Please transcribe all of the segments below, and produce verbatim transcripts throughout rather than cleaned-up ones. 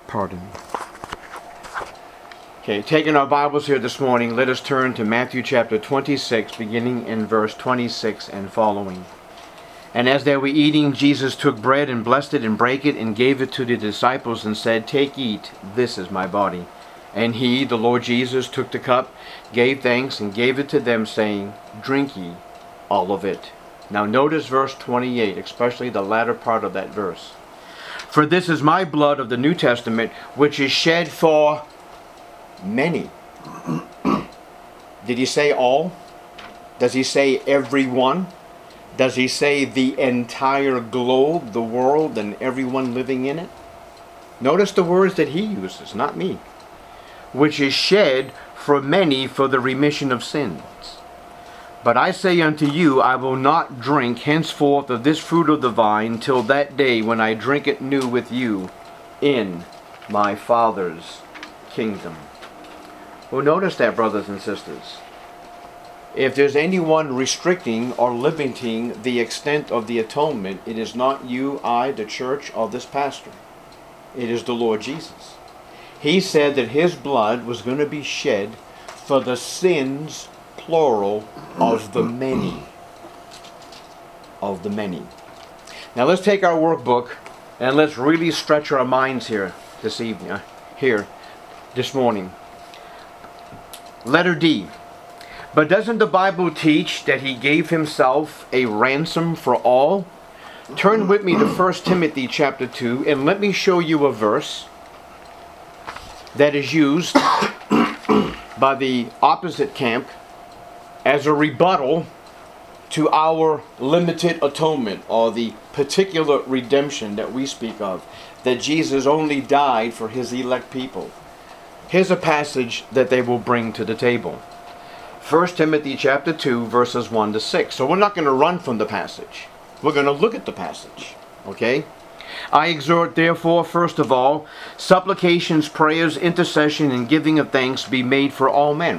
Pardon me. Okay, taking our Bibles here this morning, let us turn to Matthew chapter twenty-six, beginning in verse twenty-six and following. And as they were eating, Jesus took bread and blessed it and brake it and gave it to the disciples and said, "Take, eat, this is my body." And he, the Lord Jesus, took the cup, gave thanks, and gave it to them, saying, "Drink ye all of it." Now notice verse twenty-eight, especially the latter part of that verse. "For this is my blood of the New Testament, which is shed for many." Did he say all? Does he say everyone? Does he say the entire globe, the world, and everyone living in it? Notice the words that he uses, not me. "Which is shed for many for the remission of sins. But I say unto you, I will not drink henceforth of this fruit of the vine till that day when I drink it new with you in my Father's kingdom." Well, notice that, brothers and sisters. If there's anyone restricting or limiting the extent of the atonement, it is not you, I, the church, or this pastor. It is the Lord Jesus. He said that his blood was going to be shed for the sins, plural, of the many. Of the many. Now let's take our workbook and let's really stretch our minds here this evening, uh, here this morning. Letter D. But doesn't the Bible teach that he gave himself a ransom for all? Turn with me to First Timothy chapter two and let me show you a verse that is used by the opposite camp as a rebuttal to our limited atonement, or the particular redemption that we speak of, that Jesus only died for his elect people. Here's a passage that they will bring to the table. First Timothy chapter two, verses one to six. So we're not going to run from the passage. We're going to look at the passage. Okay? "I exhort therefore, first of all, supplications, prayers, intercession, and giving of thanks be made for all men."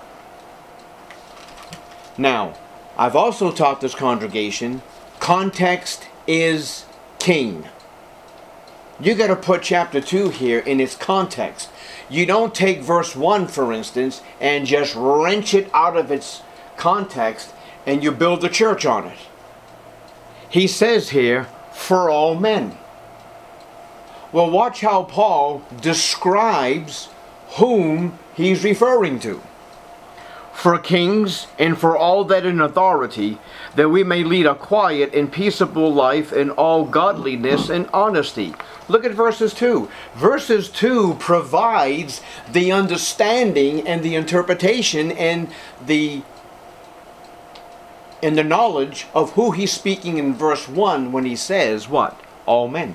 Now, I've also taught this congregation, context is king. You got to put chapter two here in its context. You don't take verse one, for instance, and just wrench it out of its context and you build a church on it. He says here, for all men. Well, watch how Paul describes whom he's referring to. "For kings and for all that in authority, that we may lead a quiet and peaceable life in all godliness and honesty." Look at verses two. Verses two provides the understanding and the interpretation and the and the knowledge of who he's speaking in verse one when he says what? All men.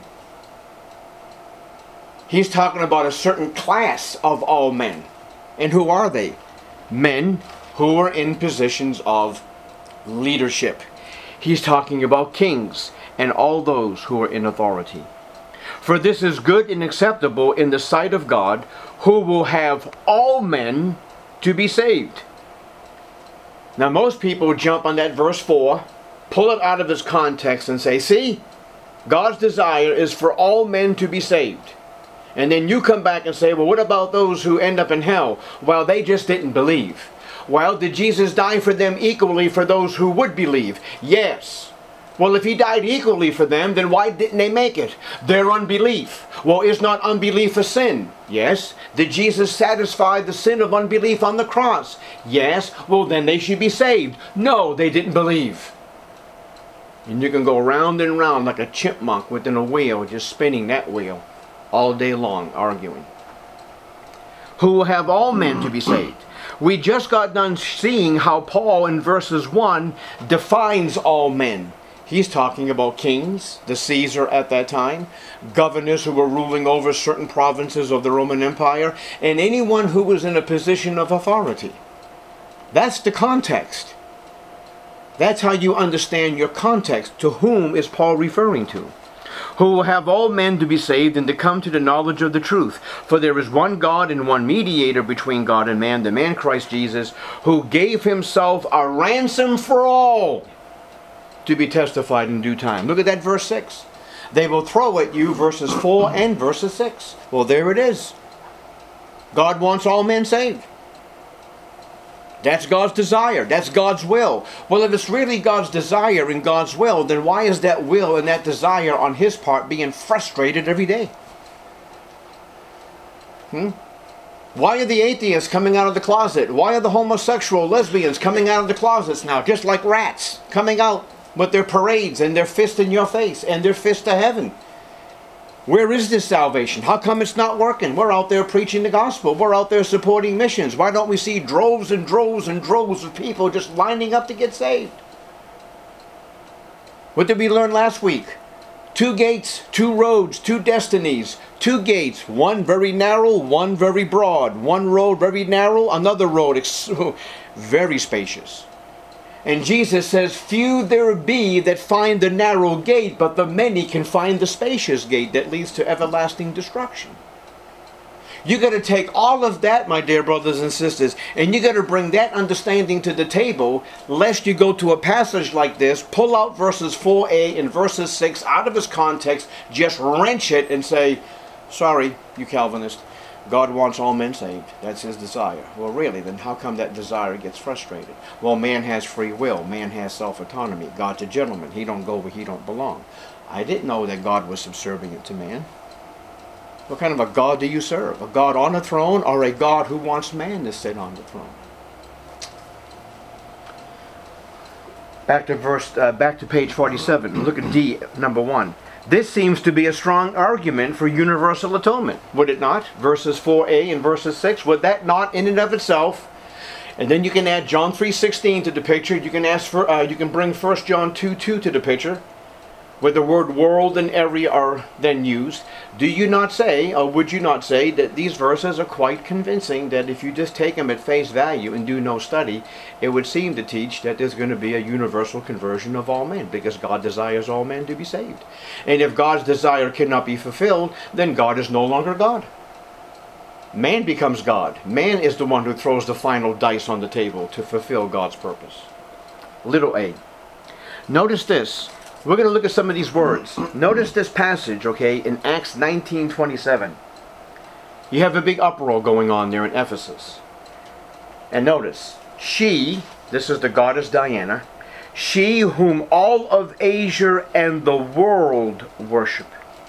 He's talking about a certain class of all men. And who are they? Men who are in positions of leadership. He's talking about kings and all those who are in authority. "For this is good and acceptable in the sight of God, who will have all men to be saved." Now most people jump on that verse four, pull it out of its context and say, see, God's desire is for all men to be saved. And then you come back and say, well, what about those who end up in hell? Well, they just didn't believe. Well, did Jesus die for them equally for those who would believe? Yes. Well, if he died equally for them, then why didn't they make it? Their unbelief. Well, is not unbelief a sin? Yes. Did Jesus satisfy the sin of unbelief on the cross? Yes. Well, then they should be saved. No, they didn't believe. And you can go round and round like a chipmunk within a wheel, just spinning that wheel all day long, arguing. Who will have all men to be saved? We just got done seeing how Paul in verses one defines all men. He's talking about kings, the Caesar at that time, governors who were ruling over certain provinces of the Roman Empire, and anyone who was in a position of authority. That's the context. That's how you understand your context. To whom is Paul referring to? Who will have all men to be saved and to come to the knowledge of the truth. For there is one God and one mediator between God and man, the man Christ Jesus, who gave himself a ransom for all, to be testified in due time. Look at that verse six. They will throw at you verses four and verses six. Well, there it is. God wants all men saved. That's God's desire. That's God's will. Well, if it's really God's desire and God's will, then why is that will and that desire on his part being frustrated every day? Hmm? Why are the atheists coming out of the closet? Why are the homosexual lesbians coming out of the closets now, just like rats, coming out with their parades and their fist in your face and their fist to heaven? Where is this salvation? How come it's not working? We're out there preaching the gospel. We're out there supporting missions. Why don't we see droves and droves and droves of people just lining up to get saved? What did we learn last week? Two gates, two roads, two destinies. Two gates, one very narrow, one very broad. One road very narrow, another road very spacious. And Jesus says, few there be that find the narrow gate, but the many can find the spacious gate that leads to everlasting destruction. You got to take all of that, my dear brothers and sisters, and you got to bring that understanding to the table, lest you go to a passage like this, pull out verses four a and verses six out of its context, just wrench it and say, sorry, you Calvinist, God wants all men saved. That's his desire. Well, really, then how come that desire gets frustrated? Well, man has free will. Man has self-autonomy. God's a gentleman. He don't go where he don't belong. I didn't know that God was subservient to man. What kind of a God do you serve? A God on a throne or a God who wants man to sit on the throne? Back to verse, uh, back to page forty-seven. Look at D, number one. This seems to be a strong argument for universal atonement, would it not? Verses four a and verses six, would that not in and of itself? And then you can add John three sixteen to the picture. You can ask for, uh, you can bring First John two two to the picture, where the word world and area are then used. Do you not say, or would you not say, that these verses are quite convincing, that if you just take them at face value and do no study, it would seem to teach that there's going to be a universal conversion of all men, because God desires all men to be saved. And if God's desire cannot be fulfilled, then God is no longer God. Man becomes God. Man is the one who throws the final dice on the table to fulfill God's purpose. Little a. Notice this. We're going to look at some of these words. Notice this passage, okay, in Acts nineteen twenty-seven. You have a big uproar going on there in Ephesus. And notice, she, this is the goddess Diana, she whom all of Asia and the world worship.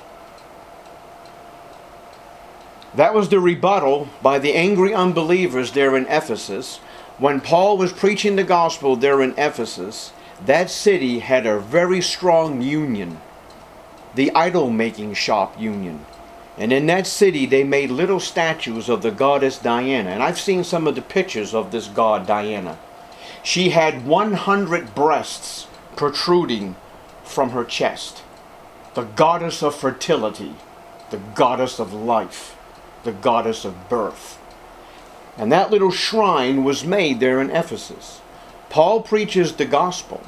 That was the rebuttal by the angry unbelievers there in Ephesus. When Paul was preaching the gospel there in Ephesus, that city had a very strong union, the idol-making shop union. And in that city they made little statues of the goddess Diana. And I've seen some of the pictures of this god Diana. She had one hundred breasts protruding from her chest. The goddess of fertility, the goddess of life, the goddess of birth. And that little shrine was made there in Ephesus. Paul preaches the gospel,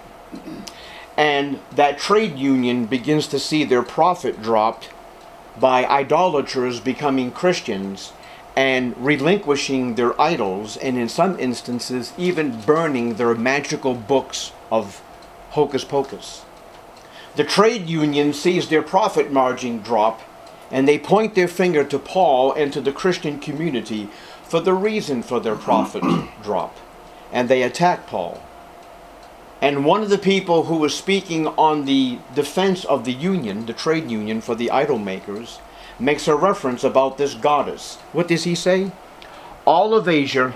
and that trade union begins to see their profit dropped by idolaters becoming Christians and relinquishing their idols, and in some instances even burning their magical books of hocus pocus. The trade union sees their profit margin drop, and they point their finger to Paul and to the Christian community for the reason for their profit drop. And they attack Paul. And one of the people who was speaking on the defense of the union, the trade union for the idol makers, makes a reference about this goddess. What does he say? All of Asia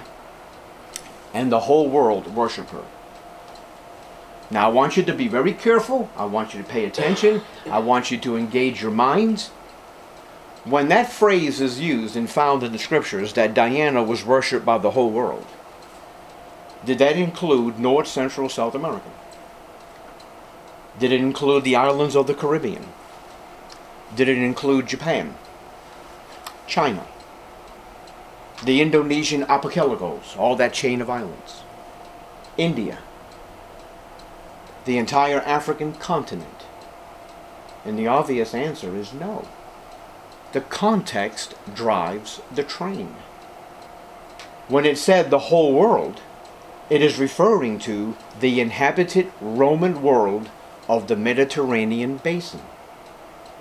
and the whole world worship her. Now I want you to be very careful. I want you to pay attention. I want you to engage your minds. When that phrase is used and found in the scriptures that Diana was worshipped by the whole world, did that include North, Central, South America? Did it include the islands of the Caribbean? Did it include Japan? China? The Indonesian archipelagos, all that chain of islands? India? The entire African continent? And the obvious answer is no. The context drives the train. When it said the whole world, it is referring to the inhabited Roman world of the Mediterranean basin.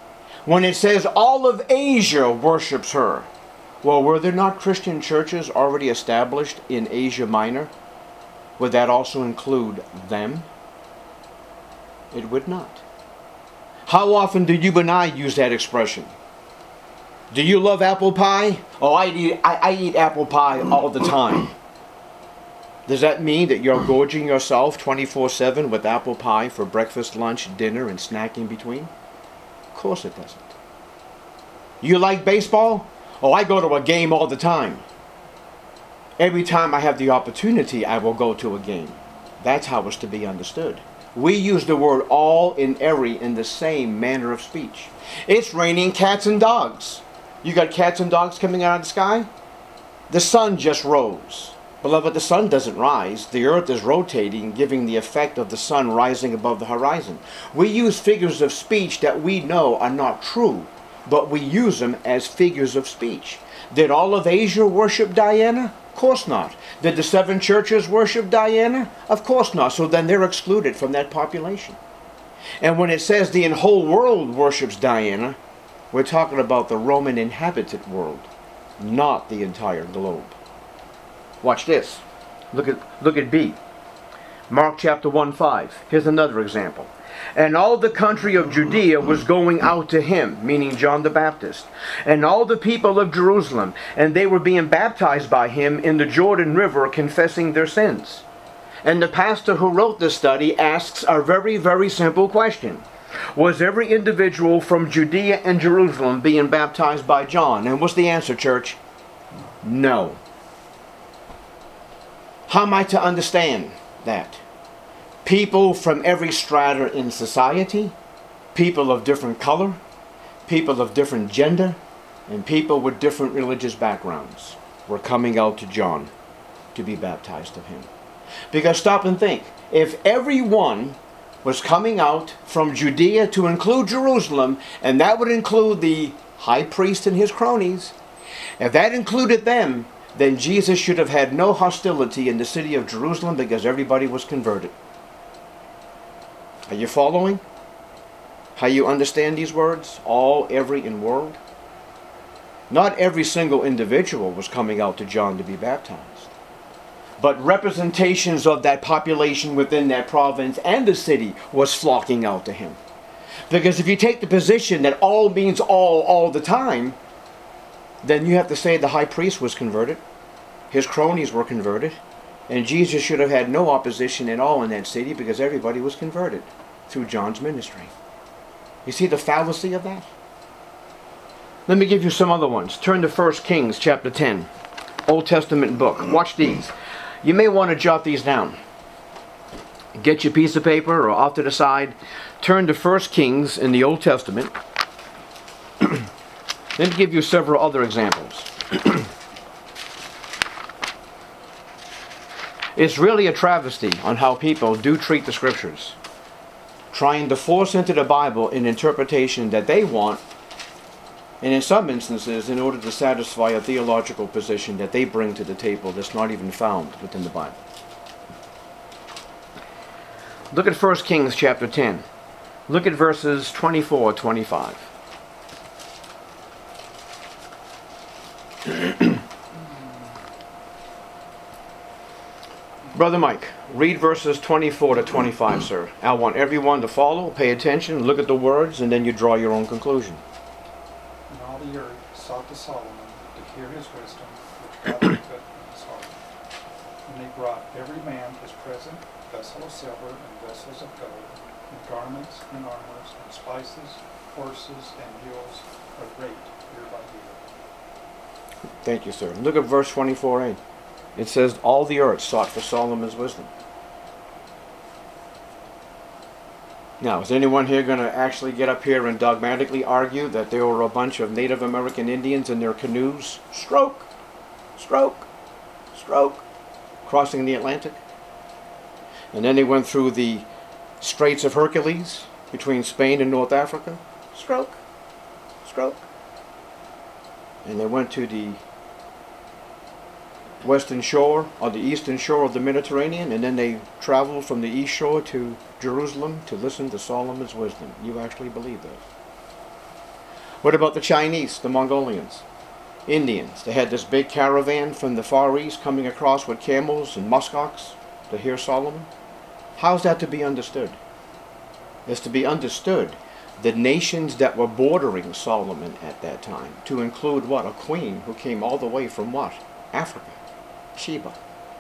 When it says all of Asia worships her, well, were there not Christian churches already established in Asia Minor? Would that also include them? It would not. How often do you and I use that expression? Do you love apple pie? Oh, I eat, I, I eat apple pie all the time. Does that mean that you're gorging yourself twenty-four seven with apple pie for breakfast, lunch, dinner, and snack in between? Of course it doesn't. You like baseball? Oh, I go to a game all the time. Every time I have the opportunity, I will go to a game. That's how it's to be understood. We use the word all and every in the same manner of speech. It's raining cats and dogs. You got cats and dogs coming out of the sky? The sun just rose. Beloved, the sun doesn't rise. The earth is rotating, giving the effect of the sun rising above the horizon. We use figures of speech that we know are not true, but we use them as figures of speech. Did all of Asia worship Diana? Of course not. Did the seven churches worship Diana? Of course not. So then they're excluded from that population. And when it says the whole world worships Diana, we're talking about the Roman inhabited world, not the entire globe. Watch this. Look at, look at B. Mark chapter one five. Here's another example. And all the country of Judea was going out to him, meaning John the Baptist, and all the people of Jerusalem, and they were being baptized by him in the Jordan River, confessing their sins. And the pastor who wrote this study asks a very, very simple question. Was every individual from Judea and Jerusalem being baptized by John? And what's the answer, church? No. How am I to understand that? People from every strata in society, people of different color, people of different gender, and people with different religious backgrounds were coming out to John to be baptized of him. Because stop and think, if everyone was coming out from Judea to include Jerusalem, and that would include the high priest and his cronies, if that included them, then Jesus should have had no hostility in the city of Jerusalem because everybody was converted. Are you following how you understand these words? All, every, and world? Not every single individual was coming out to John to be baptized, but representations of that population within that province and the city was flocking out to him. Because if you take the position that all means all all the time, then you have to say the high priest was converted, his cronies were converted, and Jesus should have had no opposition at all in that city because everybody was converted through John's ministry. You see the fallacy of that? Let me give you some other ones. Turn to First Kings chapter ten, Old Testament book. Watch these. You may want to jot these down. Get your piece of paper or off to the side. Turn to First Kings in the Old Testament. Let me give you several other examples. It's really a travesty on how people do treat the scriptures, trying to force into the Bible an interpretation that they want, and in some instances in order to satisfy a theological position that they bring to the table that's not even found within the Bible. Look at First Kings chapter ten. Look at verses twenty-four, twenty-five. Brother Mike, read verses twenty-four to twenty-five, sir. I want everyone to follow, pay attention, look at the words, and then you draw your own conclusion. And all the earth sought to Solomon to hear his wisdom, which God had put in his heart. And they brought every man his present, vessel of silver and vessels of gold, and garments and armors, and spices, horses, and mules, a rate year by year. Thank you, sir. Look at verse twenty-four a. It says, all the earth sought for Solomon's wisdom. Now, is anyone here going to actually get up here and dogmatically argue that there were a bunch of Native American Indians in their canoes, stroke, stroke, stroke, crossing the Atlantic? And then they went through the Straits of Hercules between Spain and North Africa, stroke, stroke. And they went to the western shore or the eastern shore of the Mediterranean, and then they traveled from the east shore to Jerusalem to listen to Solomon's wisdom. You actually believe that? What about the Chinese, the Mongolians, Indians? They had this big caravan from the Far East coming across with camels and muskox to hear Solomon. How's that to be understood? It's to be understood the nations that were bordering Solomon at that time, to include what? A queen who came all the way from what? Africa, Sheba.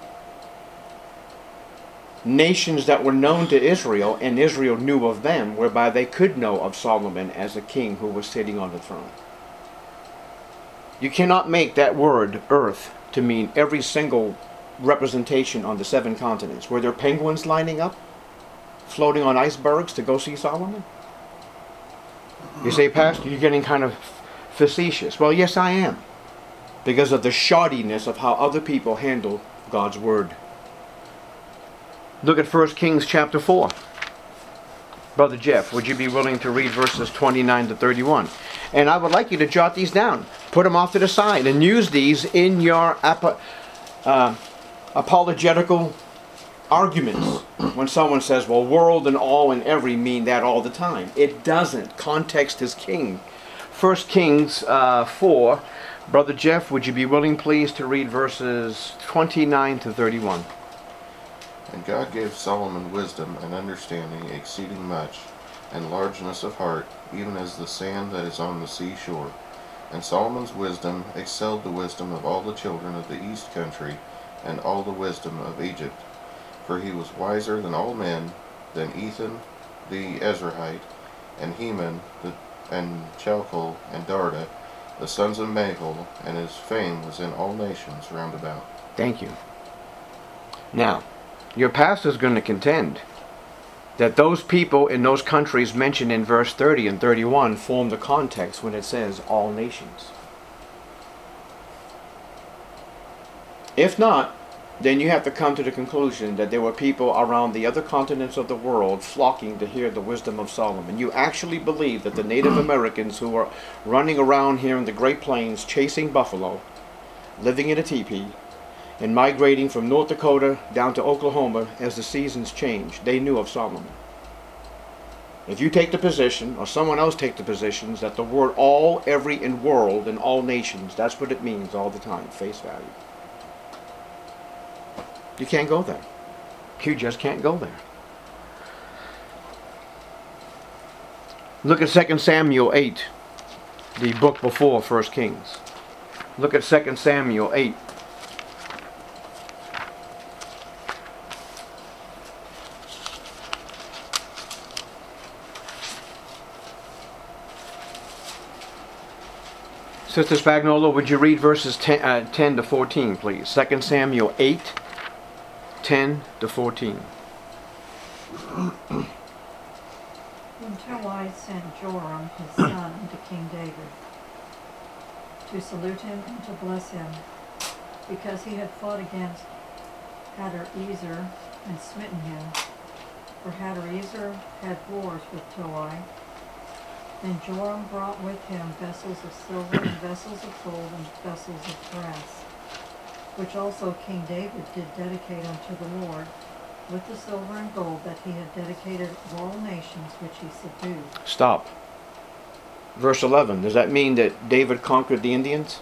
Nations that were known to Israel, and Israel knew of them, whereby they could know of Solomon as a king who was sitting on the throne. You cannot make that word earth to mean every single representation on the seven continents. Were there penguins lining up, floating on icebergs to go see Solomon? You say, Pastor, you're getting kind of facetious. Well, yes, I am, because of the shoddiness of how other people handle God's word. Look at First Kings chapter four. Brother Jeff, would you be willing to read verses twenty-nine to thirty-one? And I would like you to jot these down. Put them off to the side and use these in your ap- uh, apologetical arguments. When someone says, well, world and all and every mean that all the time. It doesn't. Context is king. First Kings uh, four. Brother Jeff, would you be willing, please, to read verses twenty-nine to thirty-one? And God gave Solomon wisdom and understanding exceeding much, and largeness of heart, even as the sand that is on the sea shore. And Solomon's wisdom excelled the wisdom of all the children of the east country, and all the wisdom of Egypt. For he was wiser than all men, than Ethan the Ezrahite, and Heman, the, and Chalcol, and Darda, the sons of Mahol, and his fame was in all nations round about. Thank you. Now, your pastor is going to contend that those people in those countries mentioned in verse thirty and thirty-one form the context when it says all nations. If not, then you have to come to the conclusion that there were people around the other continents of the world flocking to hear the wisdom of Solomon. You actually believe that the Native Americans who were running around here in the Great Plains chasing buffalo, living in a teepee, and migrating from North Dakota down to Oklahoma as the seasons changed, they knew of Solomon. If you take the position, or someone else take the positions, that the word all, every, and world, and all nations, that's what it means all the time, face value. You can't go there. You just can't go there. Look at Second Samuel eight, the book before First Kings. Look at Second Samuel eight. Sister Spagnola, would you read verses ten, uh, ten to fourteen, please? Second Samuel eight, ten to fourteen. Until I sent Joram, his son, to King David, to salute him and to bless him, because he had fought against Hadarezer and smitten him. For Hadarezer had wars with Toi. And Joram brought with him vessels of silver and vessels of gold and vessels of brass, which also King David did dedicate unto the Lord, with the silver and gold that he had dedicated of all nations which he subdued. Stop. Verse eleven. Does that mean that David conquered the Indians?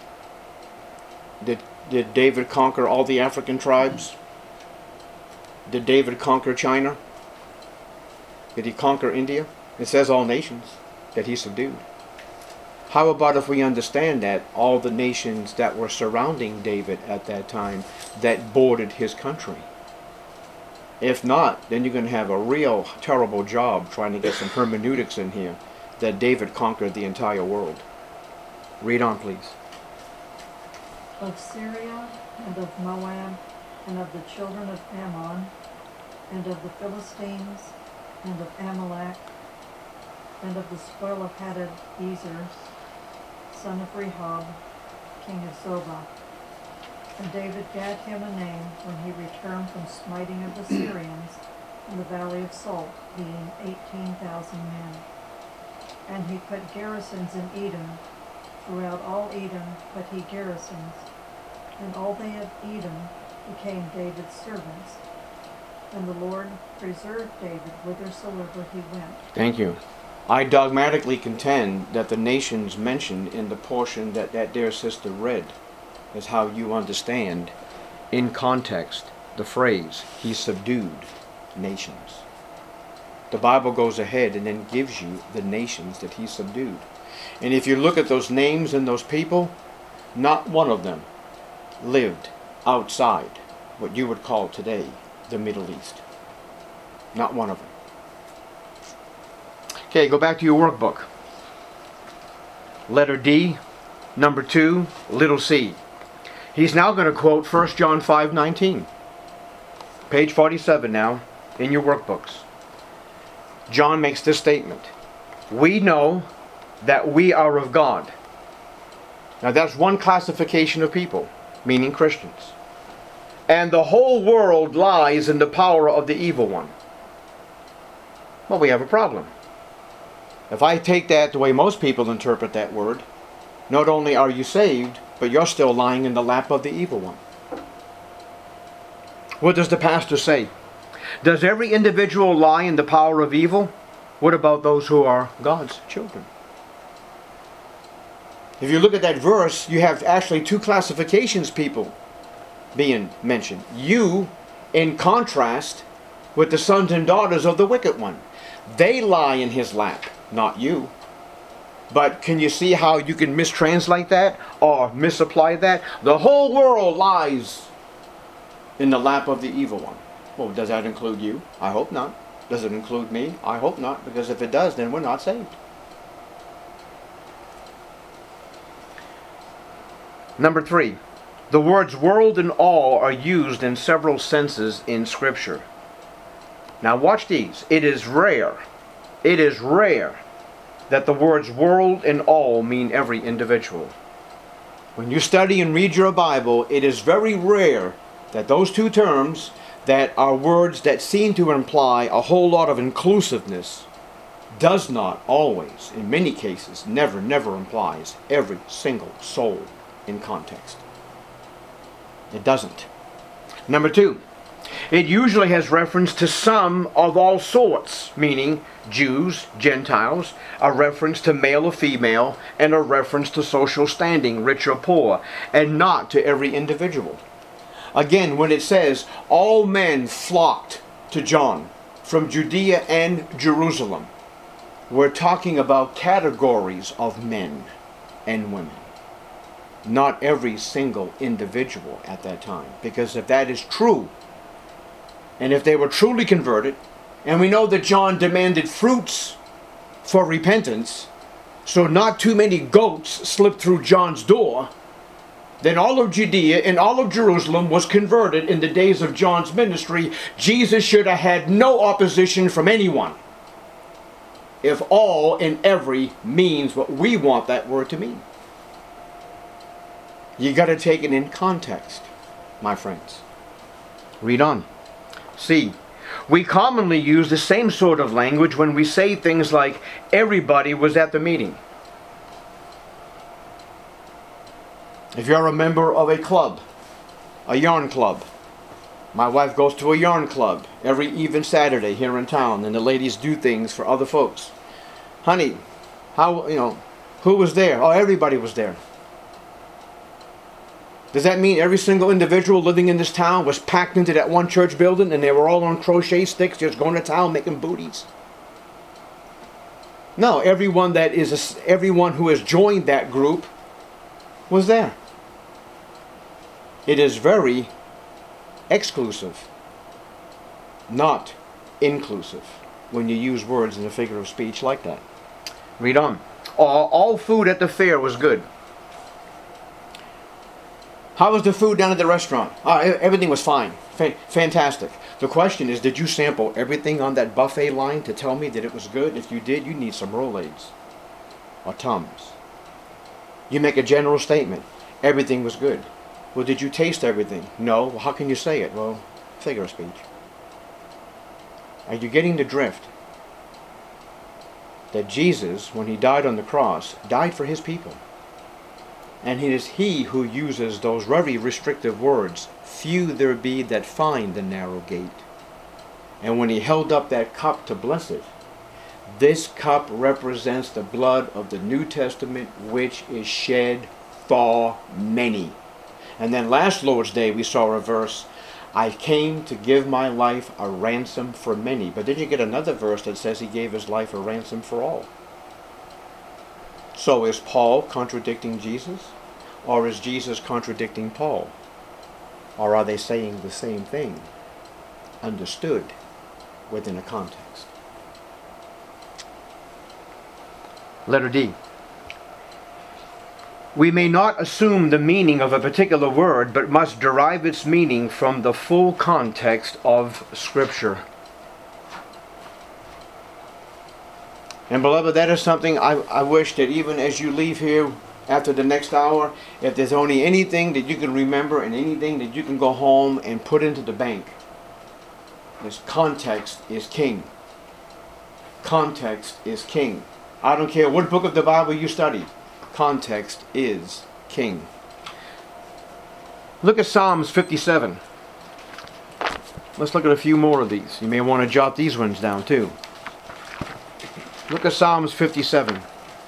Did, did David conquer all the African tribes? Did David conquer China? Did he conquer India? It says all nations that he subdued. How about if we understand that all the nations that were surrounding David at that time that bordered his country? If not, then you're going to have a real terrible job trying to get some hermeneutics in here that David conquered the entire world. Read on, please. Of Syria and of Moab and of the children of Ammon and of the Philistines and of Amalek and of the spoil of Hadadezer, son of Rehob, king of Zobah. And David gave him a name when he returned from smiting of the Syrians in the valley of Salt, being eighteen thousand men. And he put garrisons in Edom, throughout all Edom put he garrisons, and all they of Edom became David's servants. And the Lord preserved David whithersoever he went. Thank you. I dogmatically contend that the nations mentioned in the portion that that dear sister read is how you understand, in context, the phrase, he subdued nations. The Bible goes ahead and then gives you the nations that he subdued. And if you look at those names and those people, not one of them lived outside what you would call today the Middle East. Not one of them. Okay, go back to your workbook. Letter D, number two, little c. He's now going to quote First John five nineteen. Page forty-seven now in your workbooks. John makes this statement. We know that we are of God. Now that's one classification of people, meaning Christians. And the whole world lies in the power of the evil one. Well, we have a problem. If I take that the way most people interpret that word, not only are you saved, but you're still lying in the lap of the evil one. What does the pastor say? Does every individual lie in the power of evil? What about those who are God's children? If you look at that verse, you have actually two classifications people being mentioned. You, in contrast with the sons and daughters of the wicked one. They lie in his lap, not you. But can you see how you can mistranslate that or misapply that? The whole world lies in the lap of the evil one. Well, does that include you? I hope not. Does it include me? I hope not, because if it does, then we're not saved. Number three, the words world and all are used in several senses in Scripture. Now watch these. It is rare, it is rare that the words world and all mean every individual. When you study and read your Bible, it is very rare that those two terms that are words that seem to imply a whole lot of inclusiveness does not always, in many cases, never, never implies every single soul in context. It doesn't. Number two, it usually has reference to some of all sorts, meaning Jews, Gentiles, a reference to male or female, and a reference to social standing, rich or poor, and not to every individual. Again, when it says, all men flocked to John from Judea and Jerusalem, we're talking about categories of men and women. Not every single individual at that time. Because if that is true, and if they were truly converted, and we know that John demanded fruits for repentance, so not too many goats slipped through John's door, then all of Judea and all of Jerusalem was converted in the days of John's ministry. Jesus should have had no opposition from anyone. If all and every means what we want that word to mean. You got to take it in context, my friends. Read on. See, we commonly use the same sort of language when we say things like, everybody was at the meeting. If you're a member of a club, a yarn club, my wife goes to a yarn club every even Saturday here in town, and the ladies do things for other folks. Honey, how, you know, who was there? Oh, everybody was there. Does that mean every single individual living in this town was packed into that one church building and they were all on crochet sticks just going to town making booties? No, everyone that is a, everyone who has joined that group was there. It is very exclusive, not inclusive, when you use words in a figure of speech like that. Read on. All, all food at the fair was good. How was the food down at the restaurant? Oh, everything was fine. Fa- fantastic. The question is, did you sample everything on that buffet line to tell me that it was good? If you did, you need some Rolaids or Tums. You make a general statement. Everything was good. Well, did you taste everything? No. Well, how can you say it? Well, figure of speech. Are you getting the drift? That Jesus, when he died on the cross, died for his people. And it is he who uses those very restrictive words, few there be that find the narrow gate. And when he held up that cup to bless it, This cup represents the blood of the New Testament, which is shed for many. And then last Lord's Day we saw a verse, I came to give my life a ransom for many. But then you get another verse that says he gave his life a ransom for all. So is Paul contradicting Jesus? Or is Jesus contradicting Paul? Or are they saying the same thing, understood within a context? Letter D. We may not assume the meaning of a particular word, but must derive its meaning from the full context of Scripture. And beloved, that is something I, I wish that even as you leave here after the next hour, if there's only anything that you can remember and anything that you can go home and put into the bank, this context is king. Context is king. I don't care what book of the Bible you study. Context is king. Look at Psalms fifty-seven. Let's look at a few more of these. You may want to jot these ones down too. Look at Psalms fifty-seven.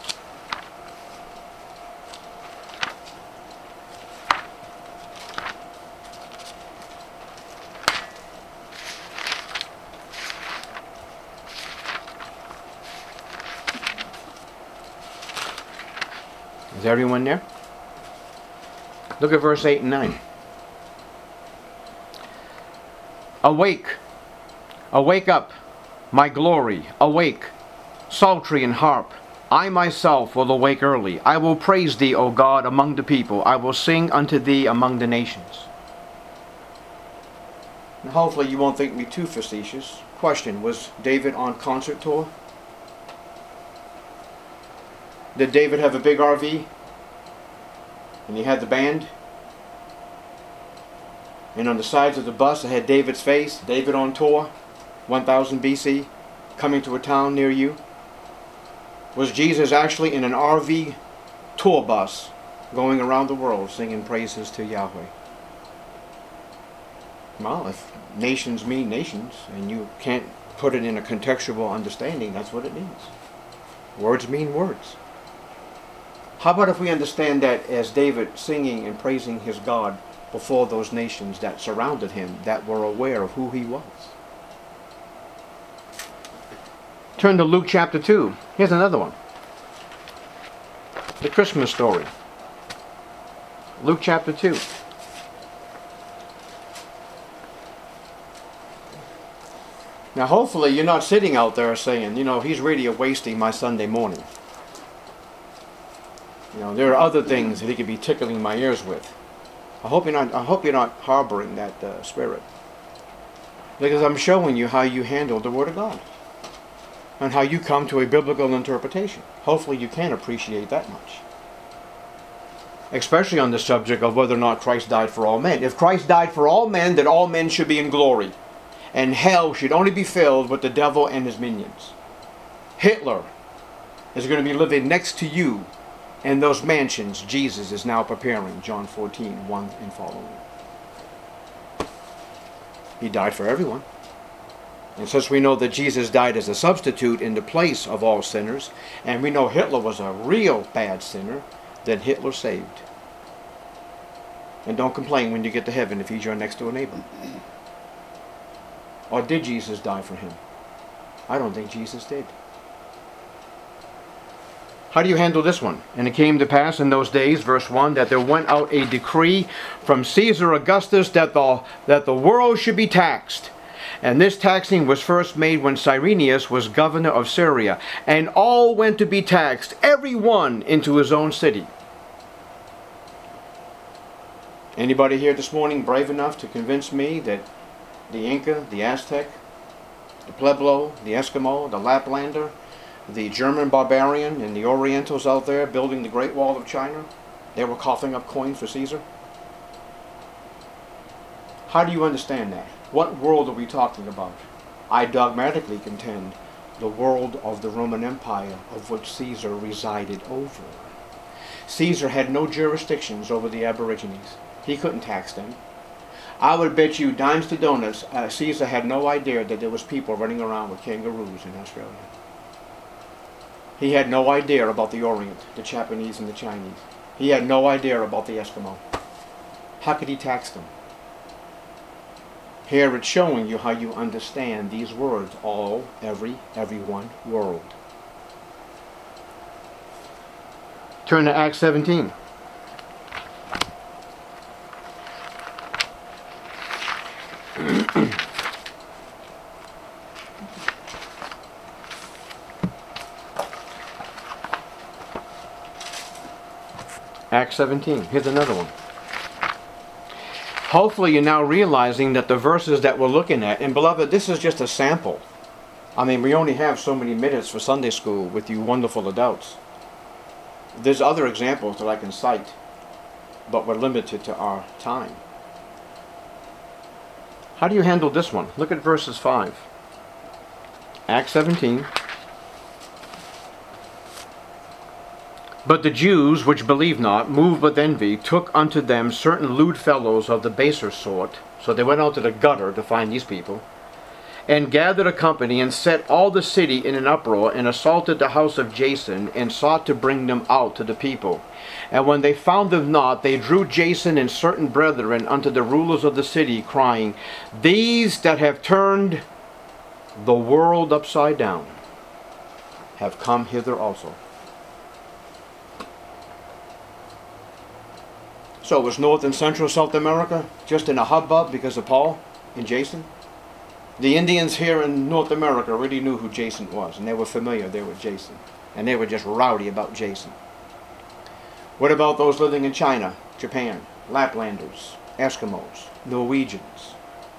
Is everyone there? Look at verse eight and nine. Awake, awake up, my glory, awake, psaltery and harp. I myself will awake early. I will praise thee, O God, among the people. I will sing unto thee among the nations. Now, hopefully you won't think me too facetious. Question, was David on concert tour? Did David have a big R V? And he had the band? And on the sides of the bus it had David's face, David on tour, one thousand B C, coming to a town near you? Was Jesus actually in an R V tour bus going around the world singing praises to Yahweh? Well, if nations mean nations, and you can't put it in a contextual understanding, that's what it means. Words mean words. How about if we understand that as David singing and praising his God before those nations that surrounded him, that were aware of who he was? Turn to Luke chapter two. Here's another one. The Christmas story. Luke chapter two. Now hopefully you're not sitting out there saying, you know, he's really wasting my Sunday morning. You know, there are other things that he could be tickling my ears with. I hope you're not. I hope you're not harboring that uh, spirit, because I'm showing you how you handle the Word of God and how you come to a biblical interpretation. Hopefully, you can appreciate that much, especially on the subject of whether or not Christ died for all men. If Christ died for all men, then all men should be in glory, and hell should only be filled with the devil and his minions. Hitler is going to be living next to you. And those mansions Jesus is now preparing, John fourteen, one and following. He died for everyone. And since we know that Jesus died as a substitute in the place of all sinners, and we know Hitler was a real bad sinner, then Hitler saved. And don't complain when you get to heaven if he's your next door neighbor. Or did Jesus die for him? I don't think Jesus did. How do you handle this one? And it came to pass in those days, verse one, that there went out a decree from Caesar Augustus that the, that the world should be taxed. And this taxing was first made when Cyrenius was governor of Syria. And all went to be taxed, every one into his own city. Anybody here this morning brave enough to convince me that the Inca, the Aztec, the Pueblo, the Eskimo, the Laplander, the German barbarian and the Orientals out there building the Great Wall of China, they were coughing up coins for Caesar? How do you understand that? What world are we talking about? I dogmatically contend the world of the Roman Empire, of which Caesar resided over. Caesar had no jurisdictions over the Aborigines. He couldn't tax them. I would bet you dimes to donuts, uh, Caesar had no idea that there was people running around with kangaroos in Australia. He had no idea about the Orient, the Japanese and the Chinese. He had no idea about the Eskimo. How could he tax them? Here it's showing you how you understand these words. All, every, everyone, world. Turn to Acts seventeen. Acts seventeen. Here's another one. Hopefully you're now realizing that the verses that we're looking at, and beloved, this is just a sample. I mean, we only have so many minutes for Sunday school with you wonderful adults. There's other examples that I can cite, but we're limited to our time. How do you handle this one? Look at verses five. Acts seventeen. But the Jews, which believed not, moved with envy, took unto them certain lewd fellows of the baser sort. So they went out to the gutter to find these people, and gathered a company, and set all the city in an uproar, and assaulted the house of Jason, and sought to bring them out to the people. And when they found them not, they drew Jason and certain brethren unto the rulers of the city, crying, These that have turned the world upside down have come hither also. So was North and Central South America just in a hubbub because of Paul and Jason? The Indians here in North America already knew who Jason was, and they were familiar there with Jason. And they were just rowdy about Jason. What about those living in China, Japan, Laplanders, Eskimos, Norwegians?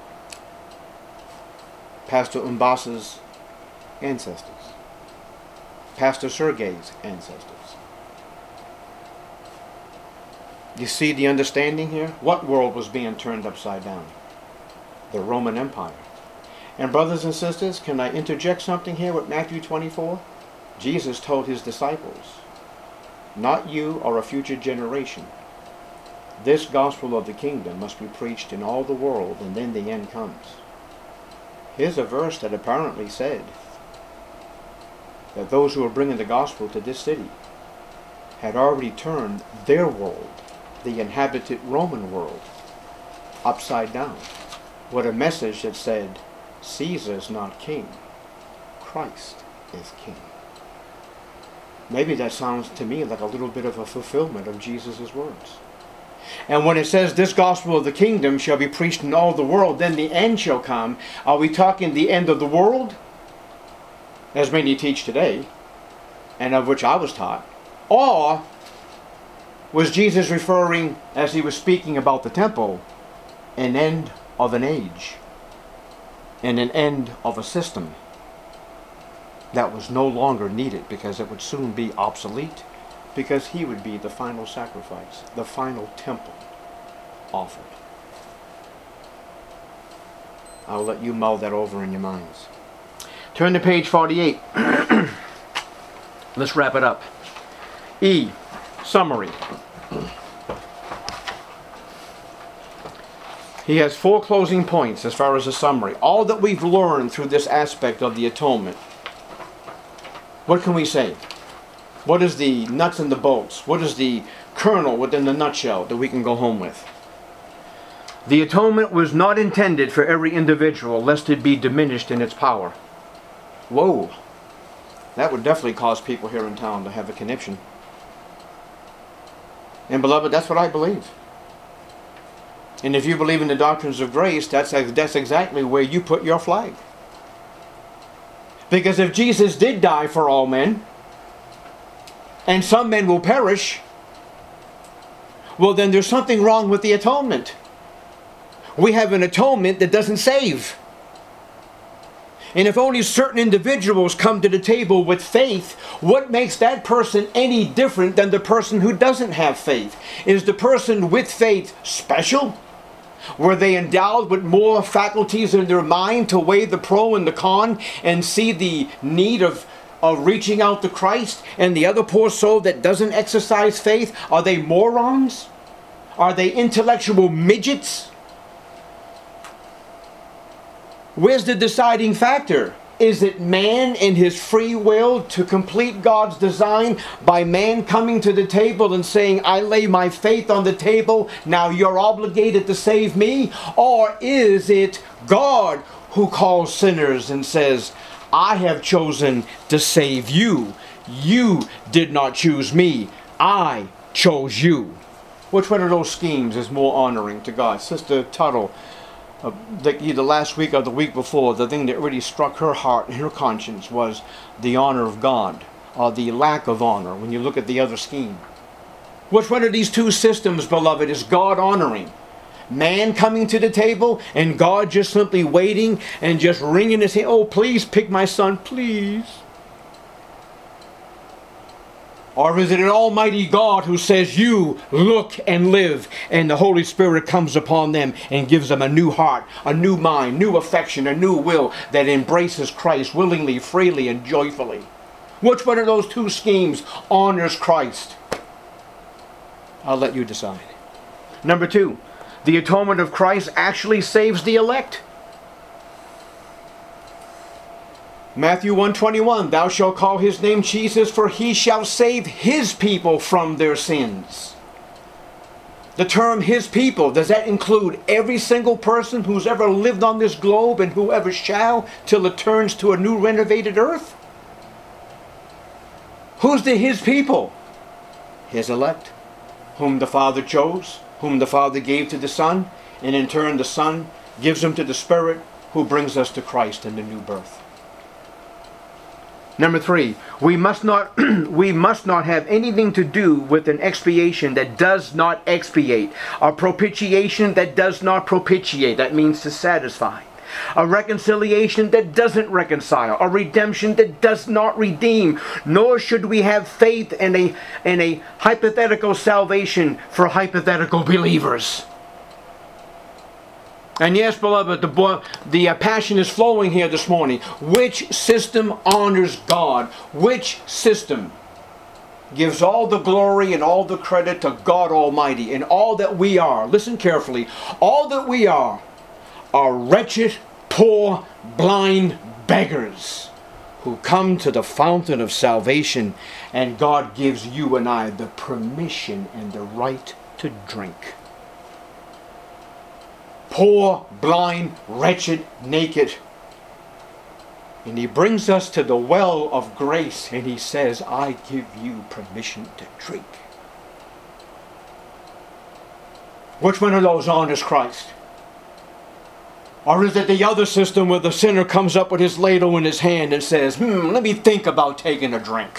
Pastor Umbasa's ancestors. Pastor Sergei's ancestors. You see the understanding here? What world was being turned upside down? The Roman Empire. And brothers and sisters, can I interject something here with Matthew twenty-four? Jesus told his disciples, not you or a future generation. This gospel of the kingdom must be preached in all the world, and then the end comes. Here's a verse that apparently said that those who were bringing the gospel to this city had already turned their world, the inhabited Roman world, upside down. What a message that said, Caesar's not king, Christ is king. Maybe that sounds to me like a little bit of a fulfillment of Jesus' words. And when it says this gospel of the kingdom shall be preached in all the world, then the end shall come. Are we talking the end of the world, as many teach today, and of which I was taught? Or was Jesus referring, as he was speaking about the temple, an end of an age and an end of a system that was no longer needed because it would soon be obsolete, because he would be the final sacrifice, the final temple offered? I'll let you mull that over in your minds. Turn to page forty-eight. Let's wrap it up. E, summary. He has four closing points as far as a summary. All that we've learned through this aspect of the atonement. What can we say? What is the nuts and the bolts? What is the kernel within the nutshell that we can go home with? The atonement was not intended for every individual, lest it be diminished in its power. Whoa. That would definitely cause people here in town to have a conniption. And beloved, that's what I believe. And if you believe in the doctrines of grace, that's, that's exactly where you put your flag. Because if Jesus did die for all men, and some men will perish, well then there's something wrong with the atonement. We have an atonement that doesn't save. And if only certain individuals come to the table with faith, what makes that person any different than the person who doesn't have faith? Is the person with faith special? Were they endowed with more faculties in their mind to weigh the pro and the con and see the need of, of reaching out to Christ? And the other poor soul that doesn't exercise faith, are they morons? Are they intellectual midgets? Where's the deciding factor? is it man in his free will to complete God's design by man coming to the table and saying, I lay my faith on the table, now you're obligated to save me? Or is it God who calls sinners and says, I have chosen to save you. You did not choose me. I chose you. Which one of those schemes is more honoring to God? Sister Tuttle, uh, the, either last week or the week before, the thing that really struck her heart and her conscience was the honor of God, or the lack of honor when you look at the other scheme. Which one of these two systems, beloved, is God honoring? Man coming to the table and God just simply waiting and just wringing his hand, oh, please pick my son, please. Or is it an almighty God who says, you look and live, and the Holy Spirit comes upon them and gives them a new heart, a new mind, new affection, a new will that embraces Christ willingly, freely, and joyfully? Which one of those two schemes honors Christ? I'll let you decide. Number two, the atonement of Christ actually saves the elect. Matthew one twenty-one, thou shalt call his name Jesus, for he shall save his people from their sins. The term his people, does that include every single person who's ever lived on this globe and whoever shall till it turns to a new renovated earth? Who's the his people? His elect, whom the Father chose, whom the Father gave to the Son, and in turn the Son gives them to the Spirit, who brings us to Christ in the new birth. Number three, we must not we must not have anything to do with an expiation that does not expiate, a propitiation that does not propitiate, that means to satisfy, a reconciliation that doesn't reconcile, a redemption that does not redeem, nor should we have faith in a in a hypothetical salvation for hypothetical believers. And yes, beloved, the, bo- the uh, passion is flowing here this morning. Which system honors God? Which system gives all the glory and all the credit to God Almighty and all that we are? Listen carefully. All that we are are wretched, poor, blind beggars who come to the fountain of salvation, and God gives you and I the permission and the right to drink. Poor, blind, wretched, naked. And he brings us to the well of grace and he says, I give you permission to drink. Which one of those honors Christ? Or is it the other system where the sinner comes up with his ladle in his hand and says, hmm, let me think about taking a drink?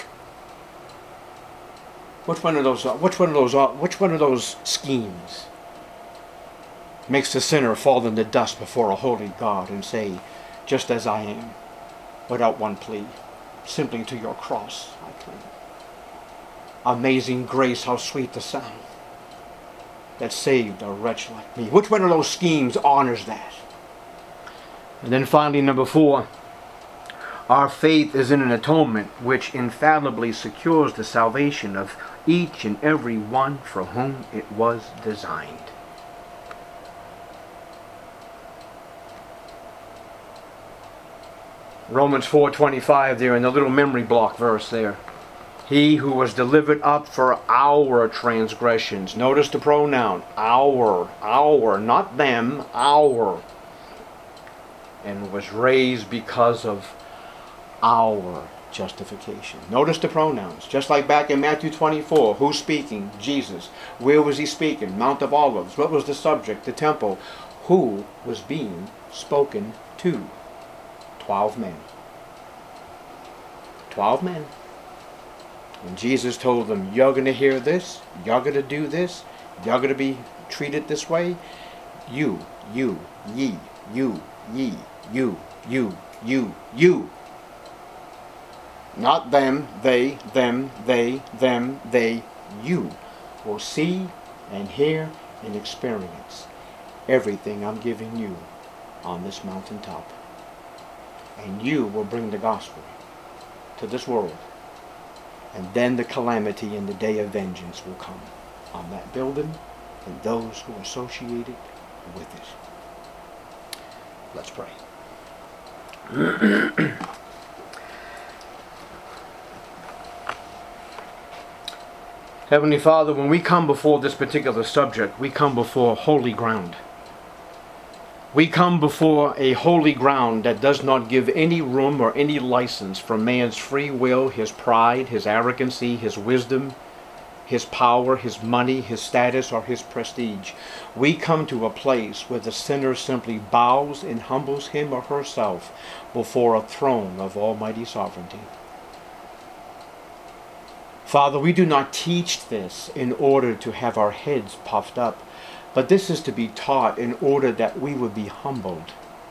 Which one of those, which one of those, which one of those schemes makes the sinner fall in the dust before a holy God and say, just as I am, without one plea, simply to your cross I cling. Amazing grace, how sweet the sound that saved a wretch like me. Which one of those schemes honors that? And then finally, number four, our faith is in an atonement which infallibly secures the salvation of each and every one for whom it was designed. Romans four twenty-five there in the little memory block verse there. He who was delivered up for our transgressions. Notice the pronoun. Our. Our. Not them. Our. And was raised because of our justification. Notice the pronouns. Just like back in Matthew twenty-four. Who's speaking? Jesus. Where was he speaking? Mount of Olives. What was the subject? The temple. Who was being spoken to? Twelve men. Twelve men. And Jesus told them, you're going to hear this. You're going to do this. You're going to be treated this way. You, you, ye, you, ye, you, you, you, you. Not them, they, them, they, them, they, you will see and hear and experience everything I'm giving you on this mountaintop. And you will bring the gospel to this world. And then the calamity and the day of vengeance will come on that building and those who are associated with it. Let's pray. Heavenly Father, when we come before this particular subject, we come before holy ground. We come before a holy ground that does not give any room or any license for man's free will, his pride, his arrogancy, his wisdom, his power, his money, his status, or his prestige. We come to a place where the sinner simply bows and humbles him or herself before a throne of almighty sovereignty. Father, we do not teach this in order to have our heads puffed up, but this is to be taught in order that we would be humbled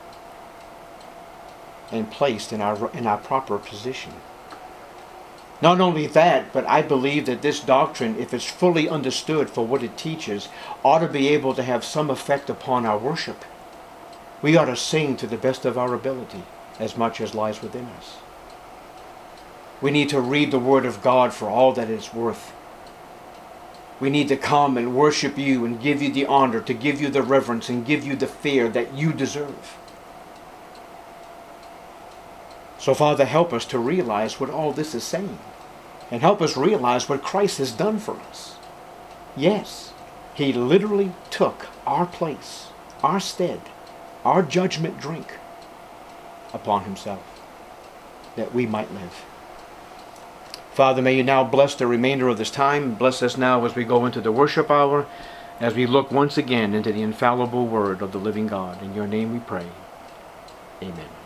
and placed in our, in our proper position. Not only that, but I believe that this doctrine, if it's fully understood for what it teaches, ought to be able to have some effect upon our worship. We ought to sing to the best of our ability as much as lies within us. We need to read the Word of God for all that it's worth. We need to come and worship you and give you the honor, to give you the reverence and give you the fear that you deserve. So, Father, help us to realize what all this is saying. And help us realize what Christ has done for us. Yes, He literally took our place, our stead, our judgment drink upon Himself, that we might live. Father, may you now bless the remainder of this time. Bless us now as we go into the worship hour, as we look once again into the infallible Word of the living God. In your name we pray. Amen.